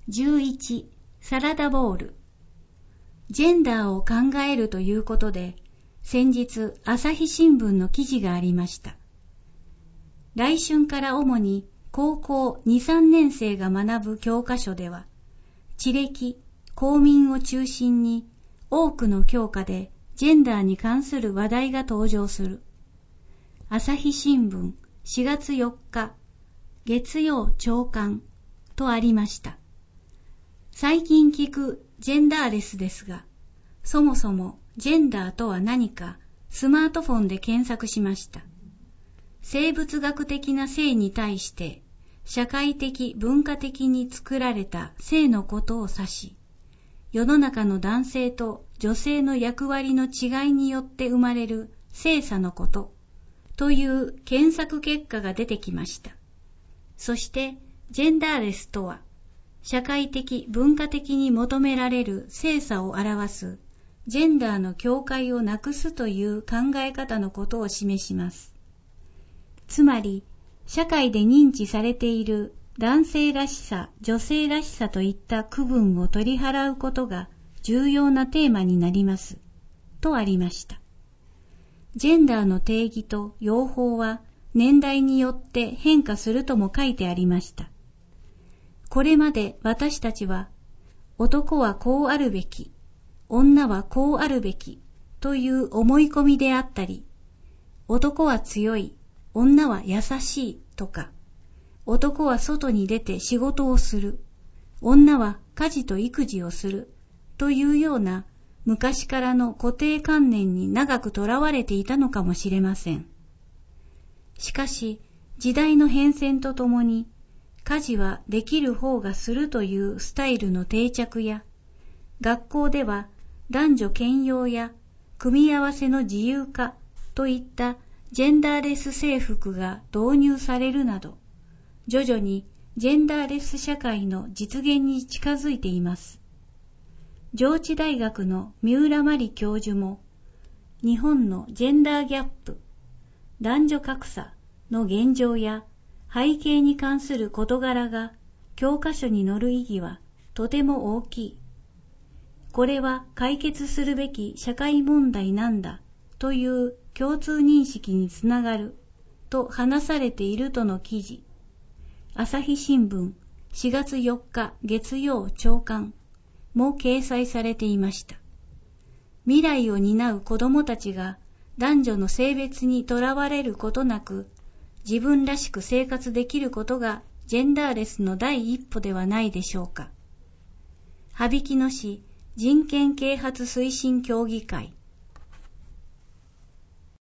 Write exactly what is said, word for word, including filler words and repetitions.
じゅういち、サラダボウル。ジェンダーを考えるということで、先日朝日新聞の記事がありました。来春から主に高校に、さんねん生が学ぶ教科書では、地歴、公民を中心に多くの教科でジェンダーに関する話題が登場する。朝日新聞しがつよっか、月曜朝刊とありました。最近聞くジェンダーレスですが、そもそもジェンダーとは何かスマートフォンで検索しました。生物学的な性に対して社会的文化的に作られた性のことを指し、世の中の男性と女性の役割の違いによって生まれる性差のことという検索結果が出てきました。そしてジェンダーレスとは、社会的文化的に求められる性差を表すジェンダーの境界をなくすという考え方のことを示します。つまり、社会で認知されている男性らしさ、女性らしさといった区分を取り払うことが重要なテーマになります。とありました。ジェンダーの定義と用法は年代によって変化するとも書いてありました。これまで私たちは、男はこうあるべき、女はこうあるべきという思い込みであったり、男は強い、女は優しいとか、男は外に出て仕事をする、女は家事と育児をするというような昔からの固定観念に長くとらわれていたのかもしれません。しかし、時代の変遷とともに、家事はできる方がするというスタイルの定着や、学校では男女兼用や組み合わせの自由化といったジェンダーレス制服が導入されるなど、徐々にジェンダーレス社会の実現に近づいています。上智大学の三浦真理教授も、日本のジェンダーギャップ、男女格差の現状や背景に関する事柄が教科書に載る意義はとても大きい。これは解決するべき社会問題なんだという共通認識につながると話されているとの記事。朝日新聞しがつよっか月曜朝刊も掲載されていました。未来を担う子どもたちが男女の性別にとらわれることなく、自分らしく生活できることがジェンダーレスの第一歩ではないでしょうか。羽曳野市人権啓発推進協議会